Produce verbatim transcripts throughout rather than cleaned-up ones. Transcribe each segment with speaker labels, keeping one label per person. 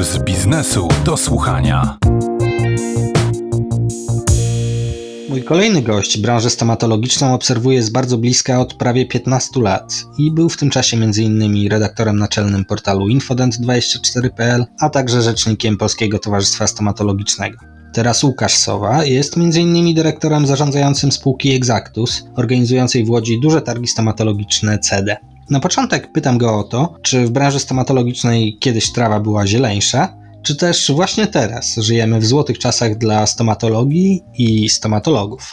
Speaker 1: z biznesu do słuchania.
Speaker 2: Mój kolejny gość branżę stomatologiczną obserwuje z bardzo bliska od prawie piętnastu lat i był w tym czasie między innymi redaktorem naczelnym portalu infodent dwadzieścia cztery kropka p l, a także rzecznikiem Polskiego Towarzystwa Stomatologicznego. Teraz Łukasz Sowa jest między innymi dyrektorem zarządzającym spółki Exactus, organizującej w Łodzi duże targi stomatologiczne C E D E. Na początek pytam go o to, czy w branży stomatologicznej kiedyś trawa była zieleńsza, czy też właśnie teraz żyjemy w złotych czasach dla stomatologii i stomatologów.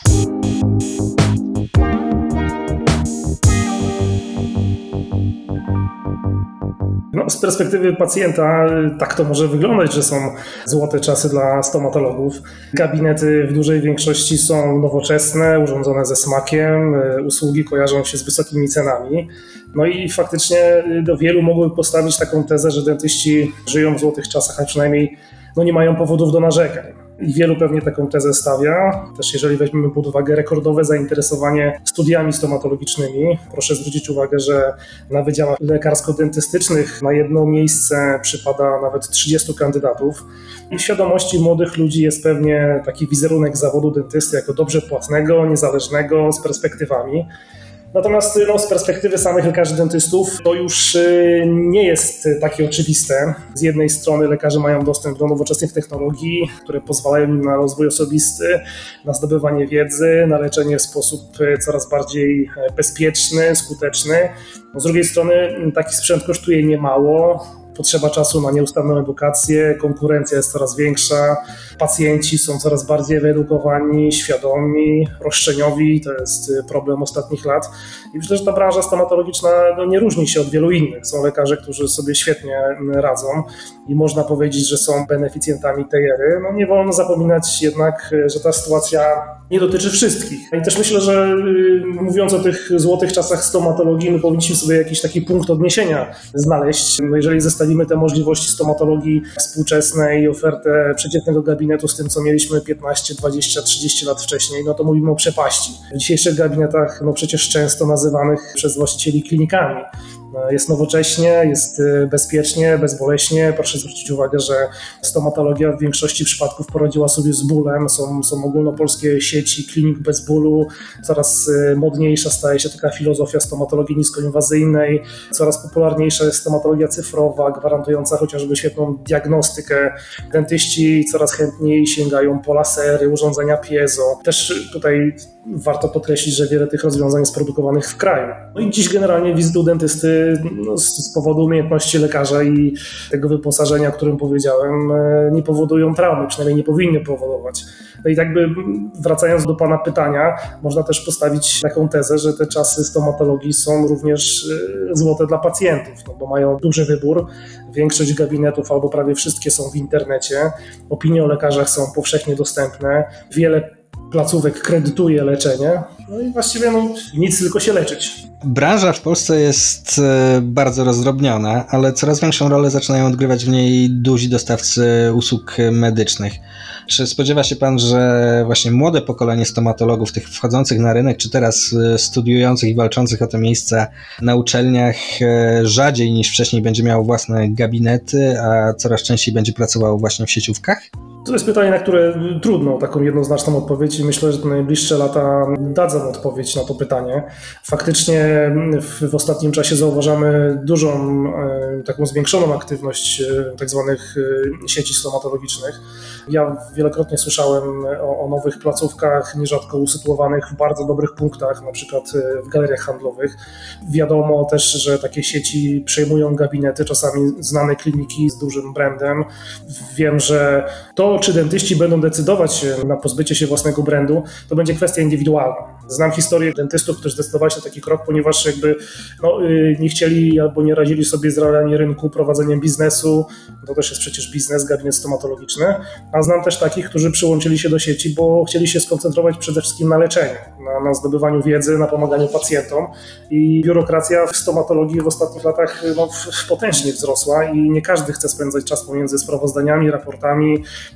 Speaker 3: No, z perspektywy pacjenta tak to może wyglądać, że są złote czasy dla stomatologów. Gabinety w dużej większości są nowoczesne, urządzone ze smakiem, usługi kojarzą się z wysokimi cenami. No i faktycznie do wielu mogłyby postawić taką tezę, że dentyści żyją w złotych czasach, a przynajmniej no, nie mają powodów do narzekań. I wielu pewnie taką tezę stawia. Też jeżeli weźmiemy pod uwagę rekordowe zainteresowanie studiami stomatologicznymi, proszę zwrócić uwagę, że na wydziałach lekarsko-dentystycznych na jedno miejsce przypada nawet trzydziestu kandydatów. I w świadomości młodych ludzi jest pewnie taki wizerunek zawodu dentysty jako dobrze płatnego, niezależnego, z perspektywami. Natomiast no, z perspektywy samych lekarzy dentystów to już nie jest takie oczywiste. Z jednej strony lekarze mają dostęp do nowoczesnych technologii, które pozwalają im na rozwój osobisty, na zdobywanie wiedzy, na leczenie w sposób coraz bardziej bezpieczny, skuteczny. No, z drugiej strony taki sprzęt kosztuje niemało. Potrzeba czasu na nieustanną edukację, konkurencja jest coraz większa, pacjenci są coraz bardziej wyedukowani, świadomi, roszczeniowi, to jest problem ostatnich lat. I myślę, że ta branża stomatologiczna no, nie różni się od wielu innych. Są lekarze, którzy sobie świetnie radzą i można powiedzieć, że są beneficjentami tej ery. No, nie wolno zapominać jednak, że ta sytuacja nie dotyczy wszystkich. I też myślę, że mówiąc o tych złotych czasach stomatologii, my powinniśmy sobie jakiś taki punkt odniesienia znaleźć. No, jeżeli zestawimy te możliwości stomatologii współczesnej i ofertę przeciętnego gabinetu z tym, co mieliśmy piętnaście, dwadzieścia, trzydzieści lat wcześniej, no to mówimy o przepaści. W dzisiejszych gabinetach no przecież często nazywanych przez właścicieli klinikami. Jest nowocześnie, jest bezpiecznie, bezboleśnie. Proszę zwrócić uwagę, że stomatologia w większości przypadków poradziła sobie z bólem. Są, są ogólnopolskie sieci klinik bez bólu. Coraz modniejsza staje się taka filozofia stomatologii niskoinwazyjnej. Coraz popularniejsza jest stomatologia cyfrowa, gwarantująca chociażby świetną diagnostykę. Dentyści coraz chętniej sięgają po lasery, urządzenia piezo. Też tutaj warto podkreślić, że wiele tych rozwiązań jest produkowanych w kraju. No i dziś generalnie wizyty u dentysty no, z powodu umiejętności lekarza i tego wyposażenia, o którym powiedziałem, nie powodują traumy, przynajmniej nie powinny powodować. No i tak by wracając do pana pytania, można też postawić taką tezę, że te czasy stomatologii są również złote dla pacjentów, no bo mają duży wybór. Większość gabinetów albo prawie wszystkie są w internecie. Opinie o lekarzach są powszechnie dostępne. Wiele placówek kredytuje leczenie, no i właściwie no, nic, tylko się leczyć.
Speaker 2: Branża w Polsce jest bardzo rozdrobniona, ale coraz większą rolę zaczynają odgrywać w niej duzi dostawcy usług medycznych. Czy spodziewa się pan, że właśnie młode pokolenie stomatologów, tych wchodzących na rynek, czy teraz studiujących i walczących o te miejsca na uczelniach, rzadziej niż wcześniej będzie miało własne gabinety, a coraz częściej będzie pracowało właśnie w sieciówkach?
Speaker 3: To jest pytanie, na które trudno taką jednoznaczną odpowiedź i myślę, że te najbliższe lata dadzą odpowiedź na to pytanie. Faktycznie w, w ostatnim czasie zauważamy dużą, taką zwiększoną aktywność tak zwanych sieci stomatologicznych. Ja wielokrotnie słyszałem o, o nowych placówkach, nierzadko usytuowanych w bardzo dobrych punktach, na przykład w galeriach handlowych. Wiadomo też, że takie sieci przejmują gabinety, czasami znane kliniki z dużym brandem. Wiem, że to, czy dentyści będą decydować się na pozbycie się własnego brandu, to będzie kwestia indywidualna. Znam historię dentystów, którzy zdecydowali się na taki krok, ponieważ jakby no, nie chcieli albo nie radzili sobie z realiami rynku, prowadzeniem biznesu. To też jest przecież biznes, gabinet stomatologiczny. A znam też takich, którzy przyłączyli się do sieci, bo chcieli się skoncentrować przede wszystkim na leczeniu, na, na zdobywaniu wiedzy, na pomaganiu pacjentom. I biurokracja w stomatologii w ostatnich latach no, potężnie wzrosła i nie każdy chce spędzać czas pomiędzy sprawozdaniami, raportami,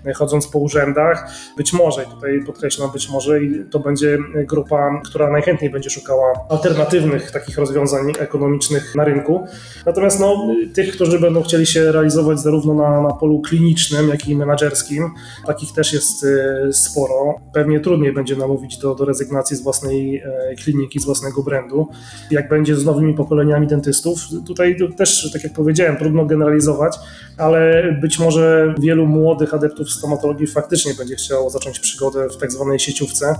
Speaker 3: chodząc po urzędach. Być może, i tutaj podkreślam, być może i to będzie grupa, która najchętniej będzie szukała alternatywnych takich rozwiązań ekonomicznych na rynku. Natomiast no, tych, którzy będą chcieli się realizować zarówno na, na polu klinicznym, jak i menadżerskim, takich też jest sporo. Pewnie trudniej będzie namówić do, do rezygnacji z własnej kliniki, z własnego brandu. Jak będzie z nowymi pokoleniami dentystów, tutaj też, tak jak powiedziałem, trudno generalizować, ale być może wielu młodych adeptów stomatologii faktycznie będzie chciało zacząć przygodę w tak zwanej sieciówce,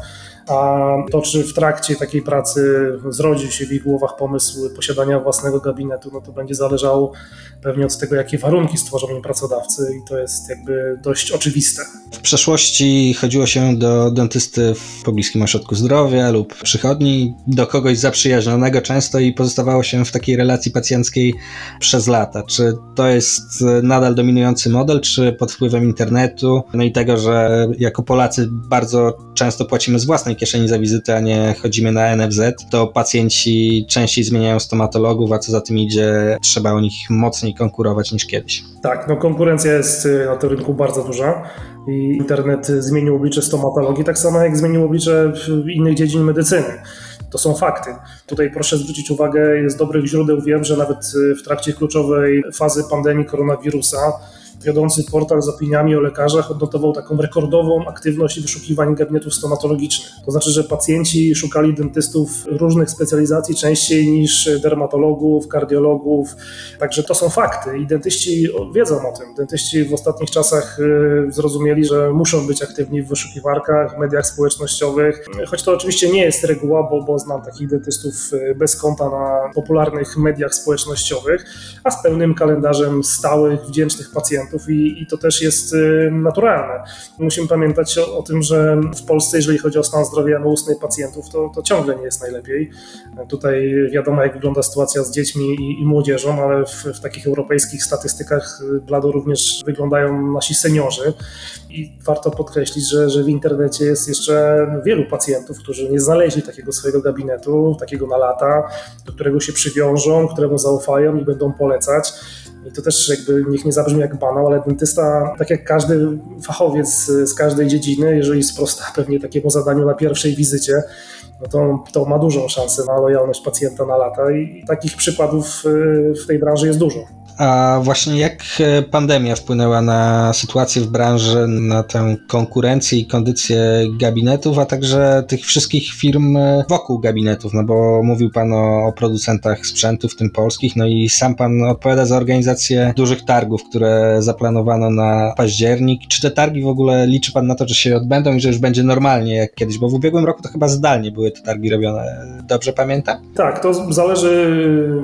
Speaker 3: a to, czy w trakcie takiej pracy zrodził się w ich głowach pomysł posiadania własnego gabinetu, no to będzie zależało pewnie od tego, jakie warunki stworzą im pracodawcy i to jest jakby dość oczywiste.
Speaker 2: W przeszłości chodziło się do dentysty w pobliskim ośrodku zdrowia lub przychodni, do kogoś zaprzyjaźnionego często i pozostawało się w takiej relacji pacjenckiej przez lata. Czy to jest nadal dominujący model, czy pod wpływem internetu, no i tego, że jako Polacy bardzo często płacimy z własnej kieszeni za wizytę, a nie chodzimy na N F Z, to pacjenci częściej zmieniają stomatologów, a co za tym idzie, trzeba o nich mocniej konkurować niż kiedyś.
Speaker 3: Tak, no konkurencja jest na tym rynku bardzo duża i internet zmienił oblicze stomatologii, tak samo jak zmienił oblicze innych dziedzin medycyny. To są fakty. Tutaj proszę zwrócić uwagę, z dobrych źródeł wiem, że nawet w trakcie kluczowej fazy pandemii koronawirusa wiodący portal z opiniami o lekarzach odnotował taką rekordową aktywność wyszukiwań gabinetów stomatologicznych. To znaczy, że pacjenci szukali dentystów różnych specjalizacji częściej niż dermatologów, kardiologów. Także to są fakty i dentyści wiedzą o tym. Dentyści w ostatnich czasach zrozumieli, że muszą być aktywni w wyszukiwarkach, w mediach społecznościowych. Choć to oczywiście nie jest reguła, bo, bo znam takich dentystów bez konta na popularnych mediach społecznościowych, a z pełnym kalendarzem stałych, wdzięcznych pacjentów. I, i to też jest y, naturalne. Musimy pamiętać o, o tym, że w Polsce, jeżeli chodzi o stan zdrowia noustnej pacjentów, to, to ciągle nie jest najlepiej. Tutaj wiadomo, jak wygląda sytuacja z dziećmi i, i młodzieżą, ale w, w takich europejskich statystykach blado również wyglądają nasi seniorzy. I warto podkreślić, że, że w internecie jest jeszcze wielu pacjentów, którzy nie znaleźli takiego swojego gabinetu, takiego na lata, do którego się przywiążą, któremu zaufają i będą polecać. I to też jakby niech nie zabrzmi jak banał, ale dentysta, tak jak każdy fachowiec z każdej dziedziny, jeżeli sprosta pewnie takiemu zadaniu na pierwszej wizycie, no to, to ma dużą szansę na lojalność pacjenta na lata i, i takich przykładów w tej branży jest dużo.
Speaker 2: A właśnie jak pandemia wpłynęła na sytuację w branży, na tę konkurencję i kondycję gabinetów, a także tych wszystkich firm wokół gabinetów, no bo mówił Pan o, o producentach sprzętu, w tym polskich, no i sam Pan odpowiada za organizację dużych targów, które zaplanowano na październik. Czy te targi w ogóle liczy Pan na to, że się odbędą i że już będzie normalnie jak kiedyś, bo w ubiegłym roku to chyba zdalnie były te targi robione, dobrze pamiętam?
Speaker 3: Tak, to zależy,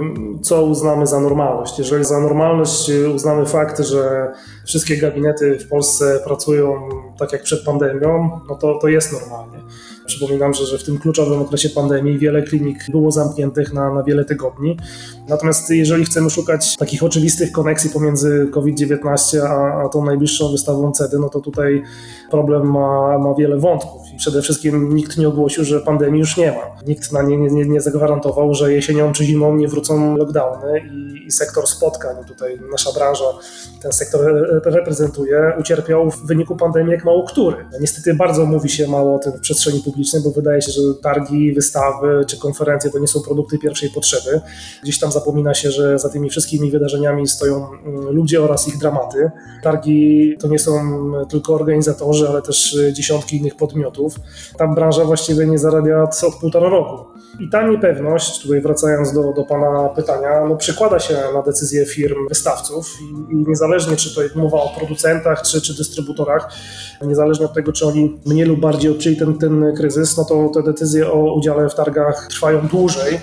Speaker 3: co uznamy za normalność. Jeżeli za normalność uznamy fakt, że wszystkie gabinety w Polsce pracują tak jak przed pandemią, no to, to jest normalnie. Przypominam, że, że w tym kluczowym okresie pandemii wiele klinik było zamkniętych na, na wiele tygodni. Natomiast jeżeli chcemy szukać takich oczywistych koneksji pomiędzy COVID dziewiętnaście a, a tą najbliższą wystawą C E D Y, no to tutaj problem ma, ma wiele wątków. I przede wszystkim nikt nie ogłosił, że pandemii już nie ma. Nikt na nie, nie, nie zagwarantował, że jesienią czy zimą nie wrócą lockdowny i, i sektor spotkań, tutaj nasza branża ten sektor reprezentuje, ucierpiał w wyniku pandemii jak mało który. Niestety bardzo mówi się mało o tym w przestrzeni publicznej, bo wydaje się, że targi, wystawy czy konferencje to nie są produkty pierwszej potrzeby. Gdzieś tam zapomina się, że za tymi wszystkimi wydarzeniami stoją ludzie oraz ich dramaty. Targi to nie są tylko organizatorzy, ale też dziesiątki innych podmiotów. Ta branża właściwie nie zarabia od, od półtora roku. I ta niepewność, tutaj wracając do, do Pana pytania, no przekłada się na decyzje firm wystawców i, i niezależnie czy to mowa o producentach, czy, czy dystrybutorach, niezależnie od tego, czy oni mniej lub bardziej odczuli ten, ten kryzys, no to te decyzje o udziale w targach trwają dłużej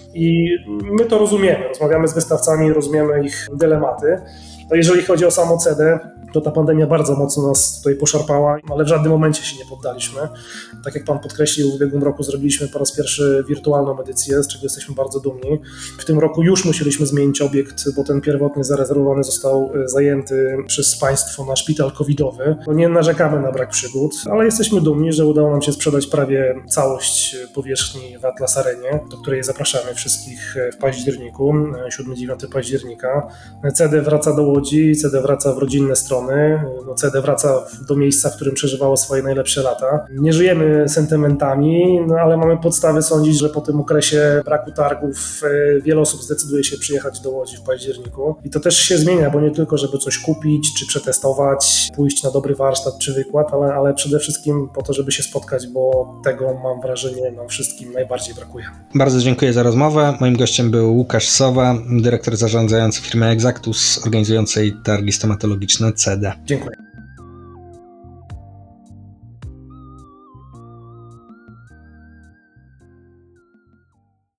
Speaker 3: i my to rozumiemy. Rozmawiamy z wystawcami, rozumiemy ich dylematy. No jeżeli chodzi o samo C E D Y, to ta pandemia bardzo mocno nas tutaj poszarpała, ale w żadnym momencie się nie poddaliśmy. Tak jak Pan podkreślił, w ubiegłym roku zrobiliśmy po raz pierwszy wirtualną edycję, z czego jesteśmy bardzo dumni. W tym roku już musieliśmy zmienić obiekt, bo ten pierwotnie zarezerwowany został zajęty przez państwo na szpital covidowy. No nie narzekamy na brak przygód, ale jesteśmy dumni, że udało nam się sprzedać prawie całość powierzchni w Atlas Arenie, do której zapraszamy wszystkich w październiku, siódmego dziewiątego października. C E D Y wraca do Łodzi Łodzi, C D wraca w rodzinne strony, no C D wraca do miejsca, w którym przeżywało swoje najlepsze lata. Nie żyjemy sentymentami, no ale mamy podstawy sądzić, że po tym okresie braku targów wiele osób zdecyduje się przyjechać do Łodzi w październiku. I to też się zmienia, bo nie tylko, żeby coś kupić, czy przetestować, pójść na dobry warsztat, czy wykład, ale, ale przede wszystkim po to, żeby się spotkać, bo tego, mam wrażenie, nam wszystkim najbardziej brakuje.
Speaker 2: Bardzo dziękuję za rozmowę. Moim gościem był Łukasz Sowa, dyrektor zarządzający firmy Exactus, organizującej targi stomatologiczne C D.
Speaker 3: Dziękuję.